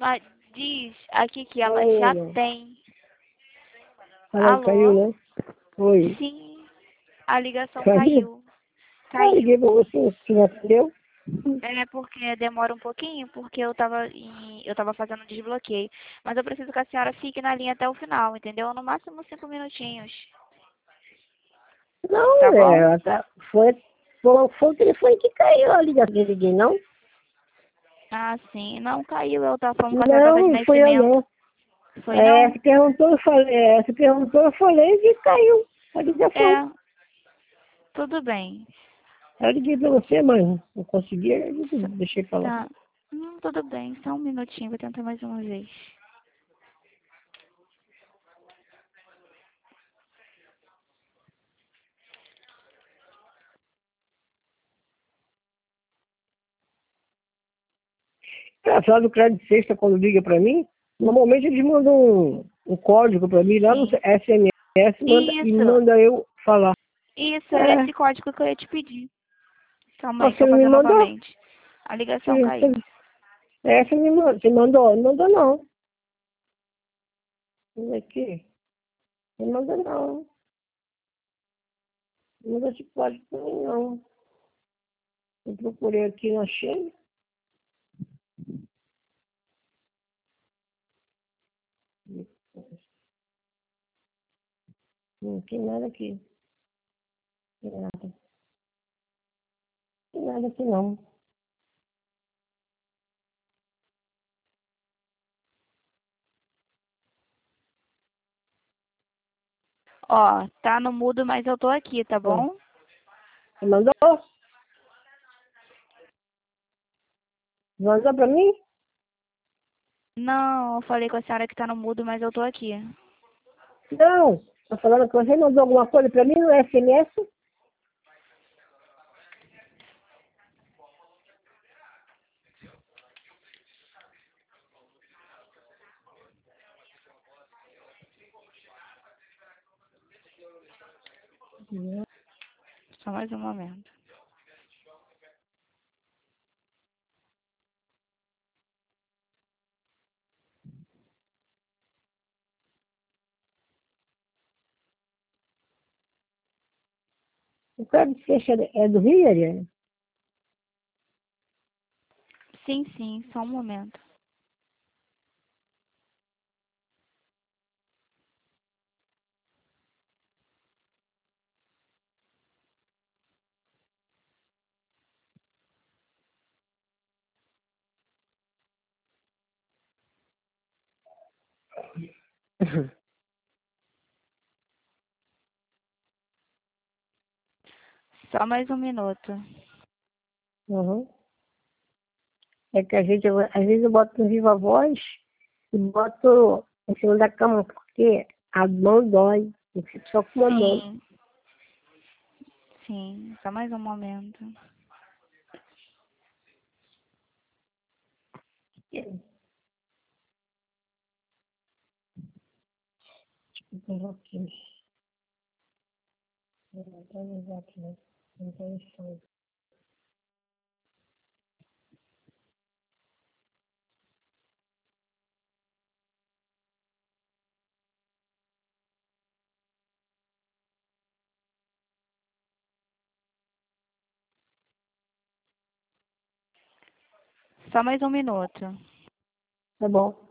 Mas diz aqui que ela Oi, já Ana. tem. Ela caiu, Alô? né? Oi. Sim, a ligação Caiu? caiu. Eu liguei Caiu. pra você não atendeu? É porque demora um pouquinho, porque eu tava fazendo desbloqueio. Mas eu preciso que a senhora fique na linha até o final, entendeu? No máximo 5 minutinhos. Tá Não, bom? ela tá, foi o telefone que caiu a ligação que eu liguei, não? Ah, sim. Não caiu, eu tava falando com a certa Não, de não fui eu, nascimento. não. Foi É, não? você perguntou, eu falei e caiu a ligação. É, tudo bem. Eu liguei pra você, mas não consegui, eu S- deixei pra lá. Tá. Tudo bem, só um minutinho, vou tentar mais uma vez. Engraçado, o crédito sexta, quando liga pra mim, normalmente eles mandam um código pra mim lá no Sim. SMS e Isso, manda eu falar. isso, era É, esse código que eu ia te pedir. Calma aí, que você eu não vou me fazer mandou? novamente. A ligação Você, caiu. você, você me mandou, você mandou? Não mandou não. Vamos aqui. Não mandou não. Não mandou esse código pra mim não. Eu procurei aqui, não achei. Não tem nada aqui. Não tem nada. Não tem nada aqui não. Ó, tá no mudo, mas eu tô aqui, tá Ó, bom? você mandou? Mandou pra mim? Não, eu falei com a senhora que tá no mudo, mas eu tô aqui. Não. Tô falando que você mandou alguma coisa pra mim no SMS? Só mais um momento. O crédito sexta é do Rio, Ariane? Sim, sim, só um momento. Só mais um minuto. Uhum. É que a gente, às vezes eu boto no Viva Voz e boto em cima da cama, porque a mão dói. Eu fico só com uma mão. Sim, sim, só mais um momento. Então, aqui. Não tem exato, né? Não tem som. Só mais um minuto. Tá bom.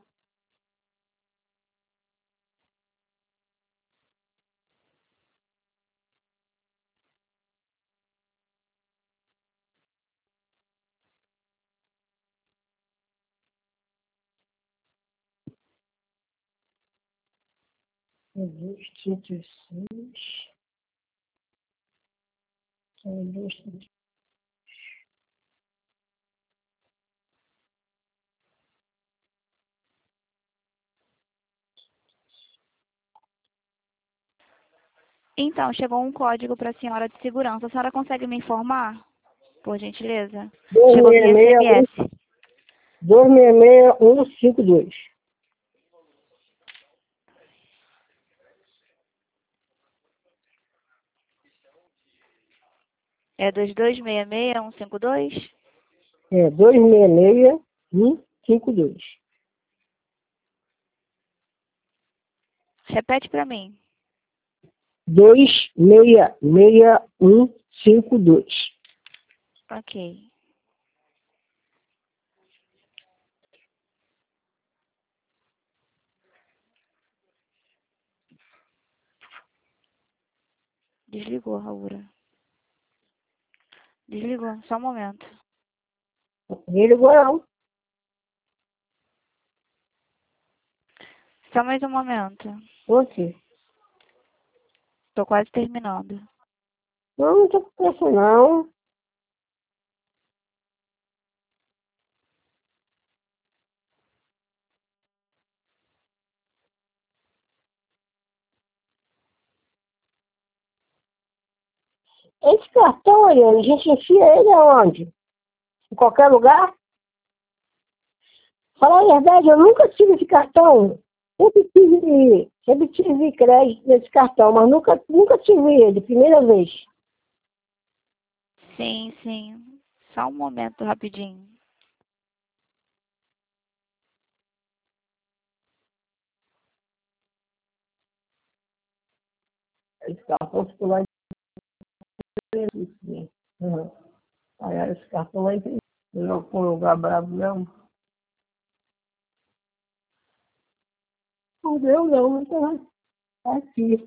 Indústria 36. Indústria. Então, chegou um código para a senhora de segurança. A senhora consegue me informar, por gentileza? Chegou via 266 SMS. 266152. É 2266-152? É, 266152. Repete para mim. 2666152. Ok. Desligou, Raura. Desligou, só um momento. Desligou não. Só mais um momento. Você. Tô quase terminando. Não tô com pressa não. Esse cartão, Ariane, a gente enfia ele aonde? Em qualquer lugar? Falar a verdade, eu nunca tive esse cartão. Sempre tive crédito nesse cartão, mas nunca tive ele, primeira vez. Sim, sim. Só um momento, rapidinho. Esse cartão ficou lá em uhum. Aí esse cartão lá em não foi um lugar bravo mesmo. Não deu não, então tá aqui.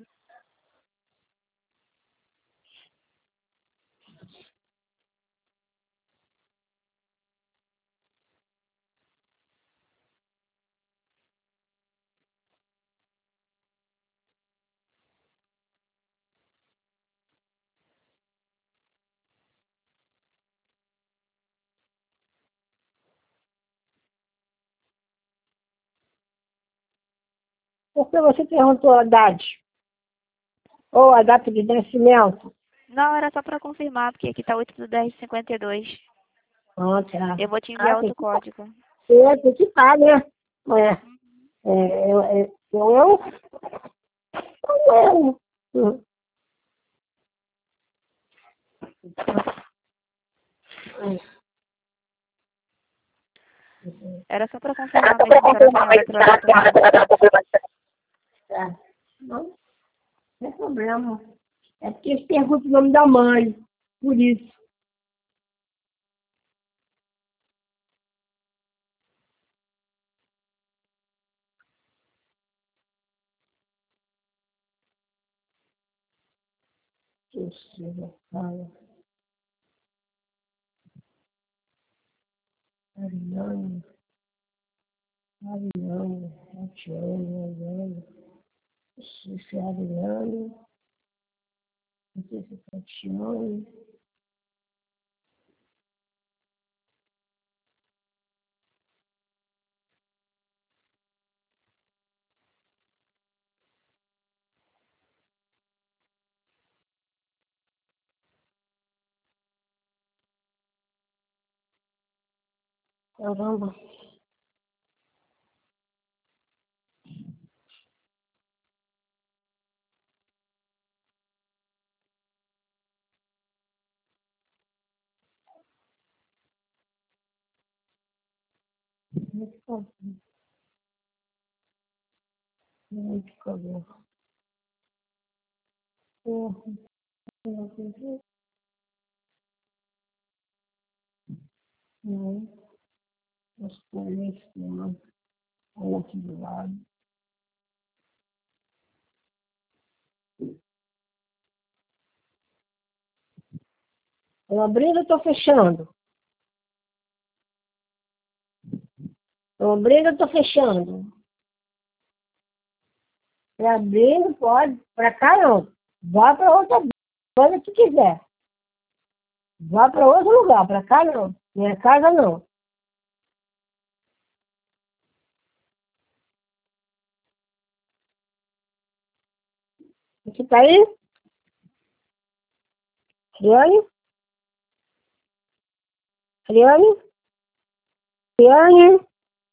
Porque você perguntou a idade, ou a data de nascimento. Não, era só para confirmar, porque aqui tá 8/10/52. Ah, tá. Eu vou te enviar outro código. Tem que estar, né? Eu. Era só para confirmar mesmo se era a senhora que vai confirmar. Tá. Não tem problema. É porque eles perguntam o nome da mãe. Por isso. Fala. Ariane. Ariane. Ariane. Isso é Ariane. Não sei se é Tatiane. Caramba. Muito cabelo. Não. As cores, não. Outro do lado. Tô abrindo ou tô fechando? Tô abrindo ou tô fechando? Pra abrir, pode. Pra cá não. Vá pra outra coisa que quiser. Vá pra outro lugar. Pra cá não. Minha casa não. Você tá aí? Ariane? Ariane? Ariane?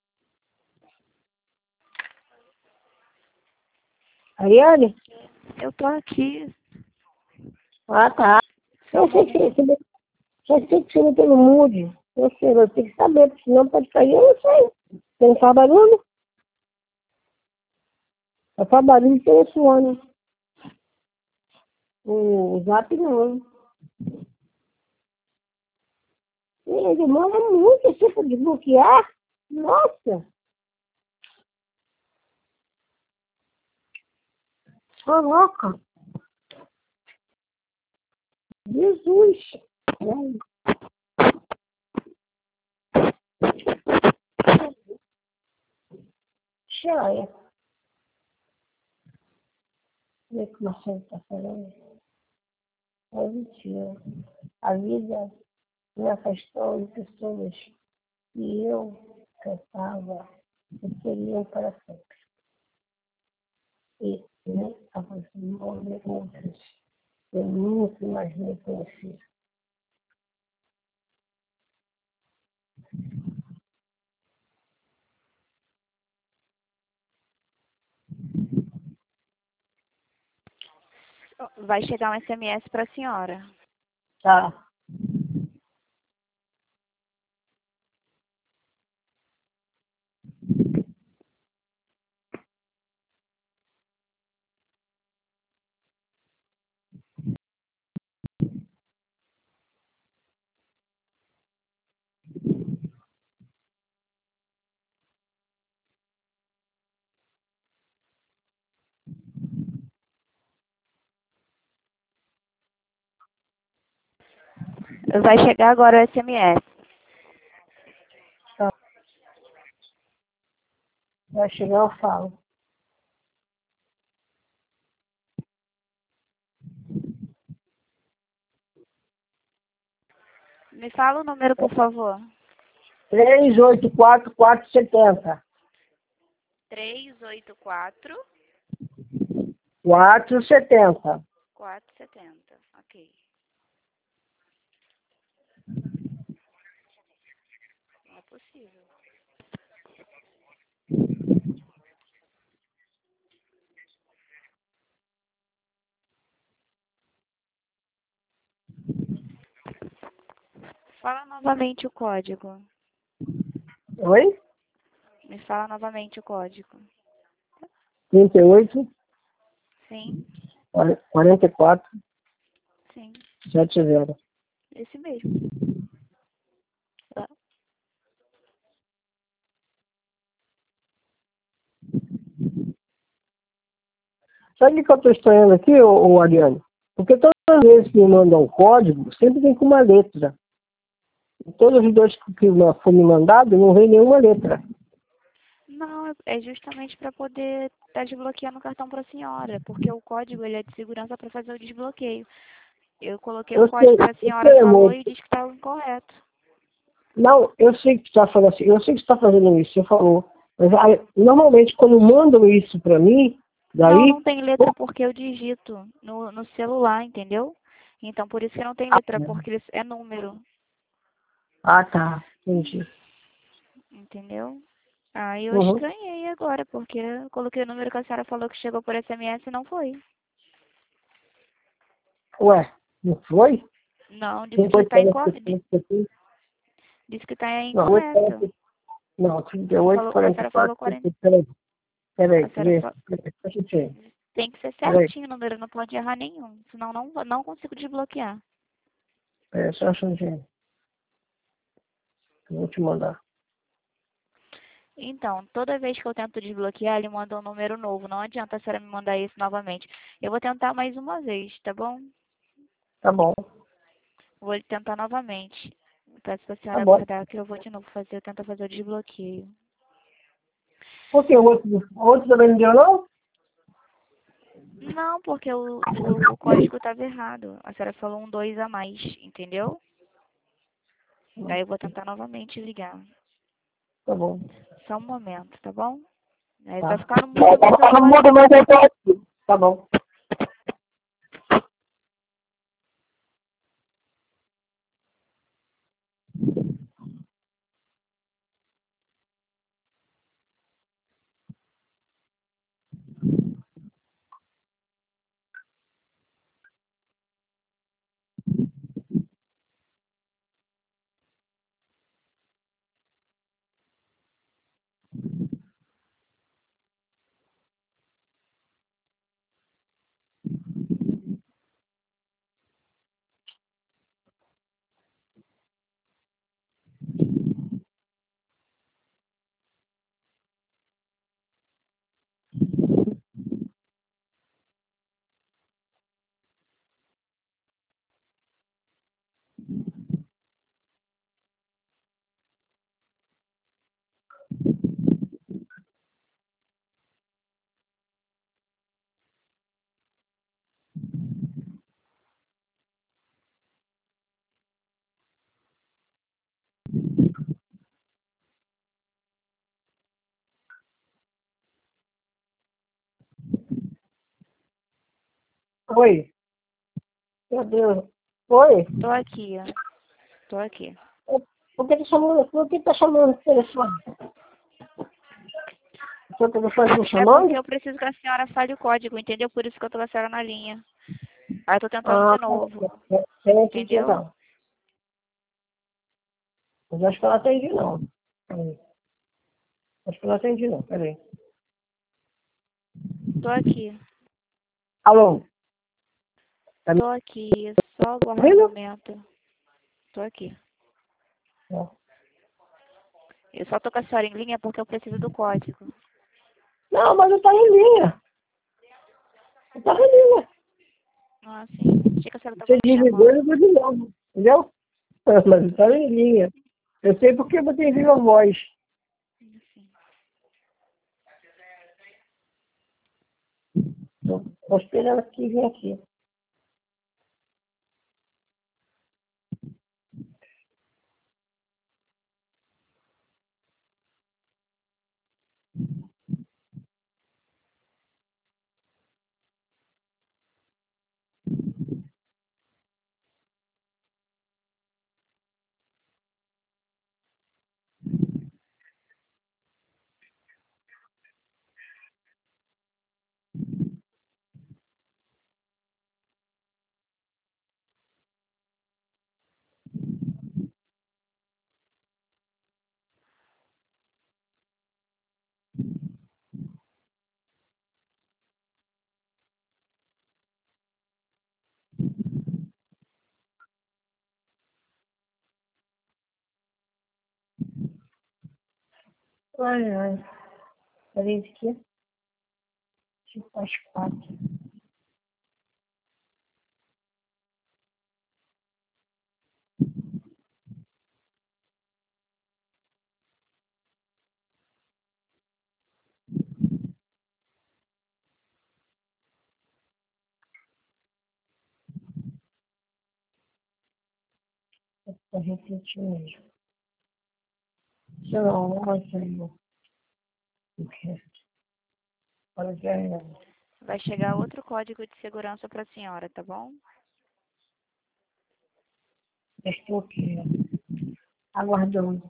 Ariane? Eu tô aqui. Ah, tá. Só um Eu sei que momento. você não tem no mude. Eu sei, eu tenho que saber, porque senão pode cair. Eu não sei. Você não faz barulho? Só barulho de telefone. O Zap não. Ele demora muito tempo de bloquear. Nossa, tô louca. Jesus. Xaia. Vê como a gente tá falando. É mentira. A vida me afastou de pessoas que eu cantava e queria para sempre. E me aproximou de outras. Eu nunca imaginei conhecer. Vai chegar um SMS para a senhora. Tá. Vai chegar agora o SMS. Tá. Vai chegar, eu falo. Me fala o número, por favor. 384470. 384 470. 470. Ok. Não é possível. Fala novamente o código. Oi? Me fala novamente o código. 38 Sim, 44 sim. 70. Esse mesmo. Tá. Sabe o que eu estou estranhando aqui, ô Ariane? Porque todas as vezes que me mandam um código, sempre vem com uma letra. E todos os dois que foi me mandado, não vem nenhuma letra. Não, é justamente para poder estar desbloqueando o cartão para a senhora, porque o código ele é de segurança para fazer o desbloqueio. Eu coloquei o código que a Eu senhora sei, falou amor. e disse que estava incorreto. Não, eu sei que você está falando assim, eu sei que você está fazendo isso, você falou. Mas normalmente quando mandam isso para mim, Não, daí. não tem letra porque eu digito no celular, entendeu? Então por isso que não tem letra, porque é número, Ah, tá. Entendi. entendeu? Aí eu Uhum. estranhei agora, porque eu coloquei o número que a senhora falou que chegou por SMS e não foi. Ué, não foi? Não, disse que está 38, disse que tá não, incorreto. não, A senhora falou 40. 38, peraí, A peraí, senhora peraí, falou, peraí, deixa eu ver. tem que ser Peraí, certinho o número, não pode errar nenhum, senão não consigo desbloquear. peraí, só um instantinho, eu vou te mandar. Então, toda vez que eu tento desbloquear, ele manda um número novo. Não adianta a senhora me mandar isso novamente. Eu vou tentar mais uma vez, tá bom? Tá bom, Vou tentar novamente. Peço pra tá senhora bom. aguardar que eu vou de novo tentar fazer o desbloqueio. Por que o outro também não deu, não? Não, porque o código estava errado. A senhora falou um 2 a mais, entendeu? Daí eu vou tentar novamente ligar. Tá bom, Só um momento, tá bom? Aí vai tá. ficar no mudo, mas eu Tá no vou mudo, mas eu tô aqui. Tá bom. Oi. Meu Deus. Oi. Tô aqui, ó. Tô aqui. Por que tá chamando o telefone? O seu telefone me É porque chamando? eu preciso que a senhora fale o código, entendeu? Por isso que eu tô com a senhora na linha. Aí eu tô tentando Ah, de novo, peraí aqui entendeu? então. Mas acho que ela atende não. Peraí. Acho que ela atende não. Peraí. Tô aqui. Alô? Tá me Tô aqui. Só aguarda um ouvindo? momento. Tô aqui. Não. Eu só tô com a senhora em linha porque eu preciso do código. Não, mas eu tava em linha. Eu tava em linha. Ah, sim. Achei que a senhora Você tava me desligou e chamando. ligou de novo. Entendeu? Mas eu tava em linha. Eu sei porque eu botei viva voz. Sim. Tô esperando que venha aqui. Ai, ai. Peraí aqui. Tipo, às 4. Pra repetir mesmo. Sei lá, não vai sair. O quê? Olha que é. Vai chegar outro código de segurança pra senhora, tá bom? Estou aqui, aguardando.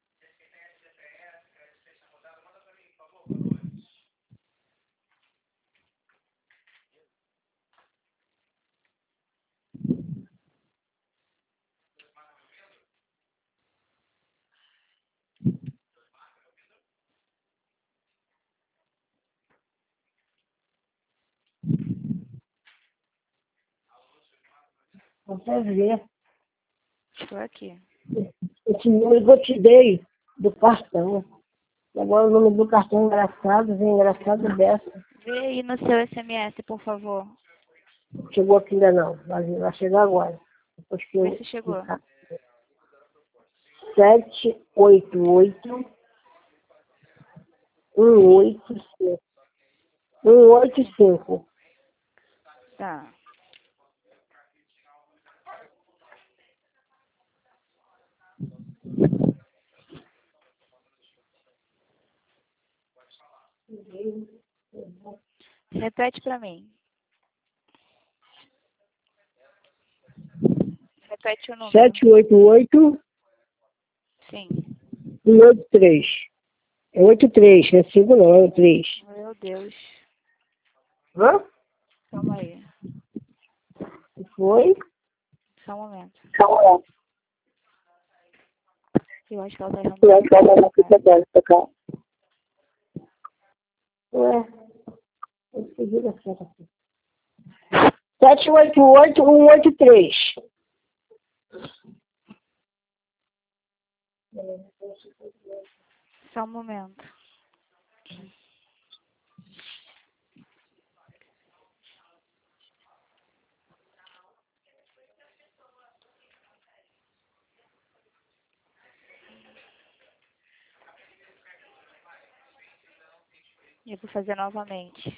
Você vê. Tô aqui. Esse número que eu te dei do cartão. E agora o número do cartão é engraçado, vem engraçado dessa. Vê aí no seu SMS, por favor. Chegou aqui ainda não, vai chegar agora. Depois que Vê eu se chegou. ficar. 788 185. 185. Tá. Repete pra mim. Repete o número. 788 Sim. 183. É 83, não é 5 não, é 3. Meu Deus. Hã? Calma aí. Foi? Só um momento. Calma. Eu acho que ela tá errando Eu o acho que ela telefone, vai cara. pra cá. Ué, eu segui a certa aqui. 788 183. Só um momento. Eu vou fazer novamente.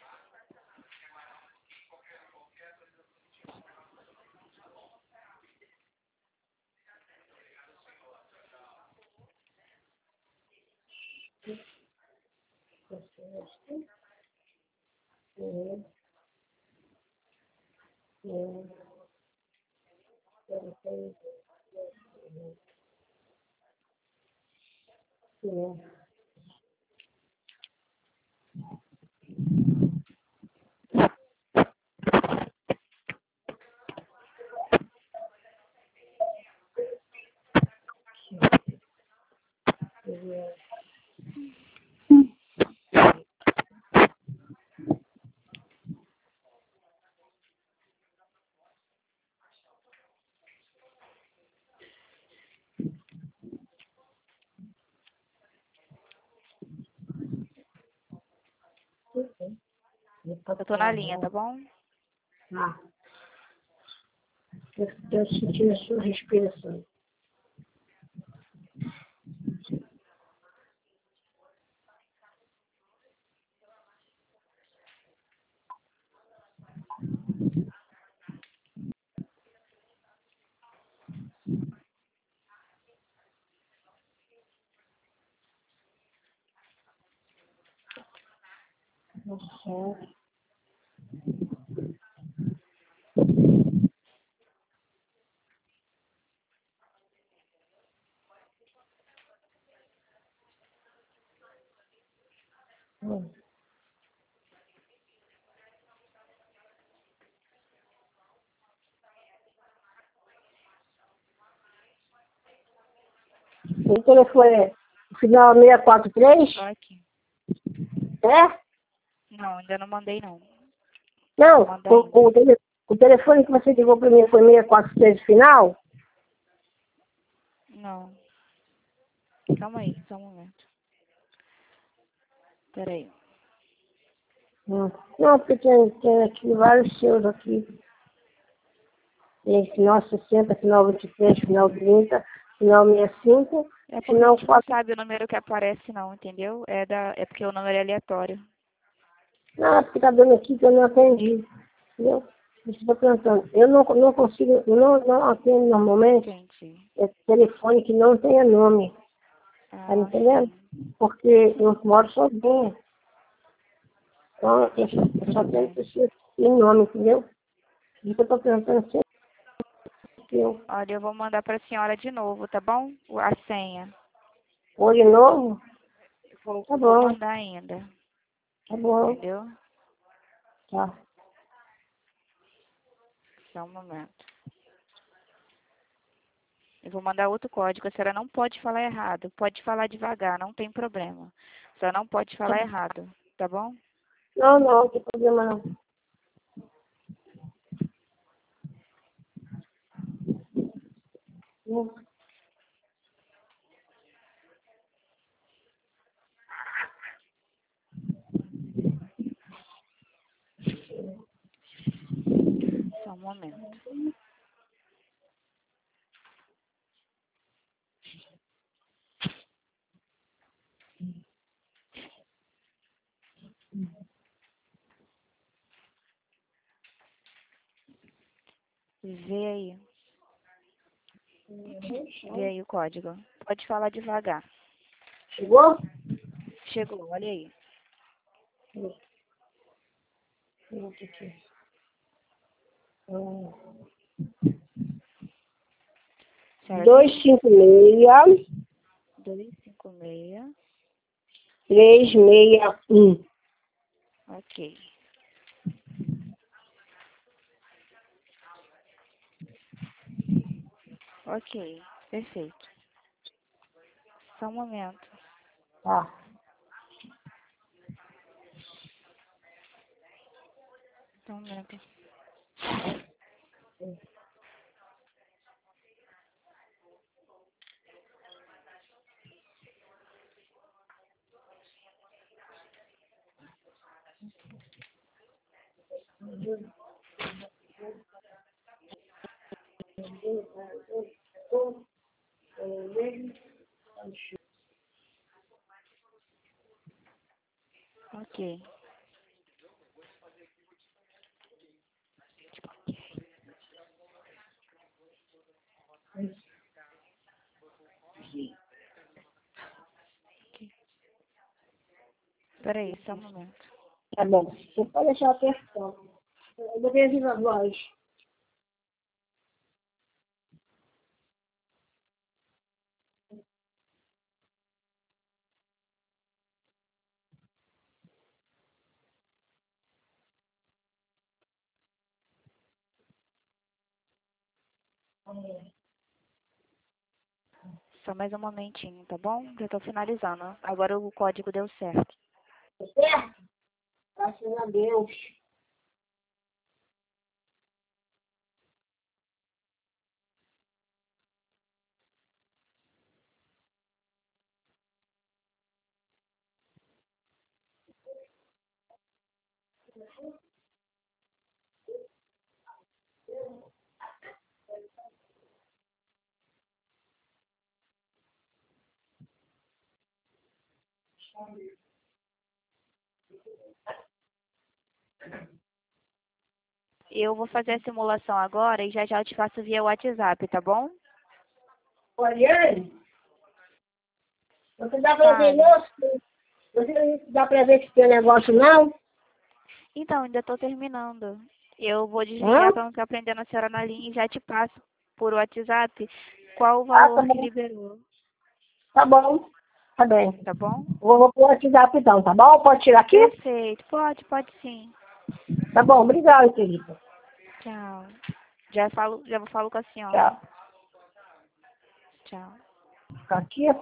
Eu tô na linha, tá bom? Ah, eu senti a sua respiração. Nossa. O telefone é o final 643? Tô aqui. É? Não, ainda não mandei, não. Não, Vou mandar ainda. o telefone que você ligou para mim foi 643 final? Não. Calma aí, só um momento. Peraí. Não, porque tem aqui vários seus aqui. Tem final 60, final 23, final 30, final 65, É porque a final gente não 4. sabe o número que aparece, não, entendeu? É porque o número é aleatório. Não, é porque tá dando aqui que eu não atendi. Entendeu? Você está perguntando. Eu não consigo, eu não atendo normalmente Entendi. telefone que não tenha nome. Tá me Ah, entendendo? sim. Porque eu moro sozinha. Então, eu só tenho pessoas que têm nome, entendeu? Isso que eu estou perguntando sempre. Olha, eu vou mandar pra senhora de novo, tá bom? A senha. Hoje novo? Tá Vou bom, mandar ainda. tá bom. Entendeu? Tá. Só um momento. Eu vou mandar outro código. A senhora não pode falar errado. Pode falar devagar, não tem problema. A senhora não pode falar errado, tá bom? Não tem problema não. Só um momento. Vê aí. Vê aí o código. Pode falar devagar. Chegou? Chegou, olha aí. Senhora viu? 256 256. 361. Ok. Ok. Perfeito. Só um momento. Tá. Só um momento. Ok. Peraí, só um momento. Tá bom. Você pode deixar apertando. Eu botei a viva voz. Só mais um momentinho, tá bom? Já tô finalizando. Agora o código deu certo. Tá certo? Graças a Deus. Eu vou fazer a simulação agora e já já eu te faço via WhatsApp, tá bom? Oriane, você dá pra ver, Fale. não? Você não dá pra ver se tem negócio, não? Então, ainda tô terminando. Eu vou Hã? desligar para não ficar prendendo a senhora na linha e já te passo por WhatsApp qual o Ah, tá valor que bom. liberou, Tá bom. Tá bem. tá bom? Vou pro WhatsApp então, tá bom? Pode tirar aqui? Perfeito. Pode sim. Tá bom, obrigado, querida. Tchau. Já falo com a senhora. Tchau. Tchau. Tá aqui.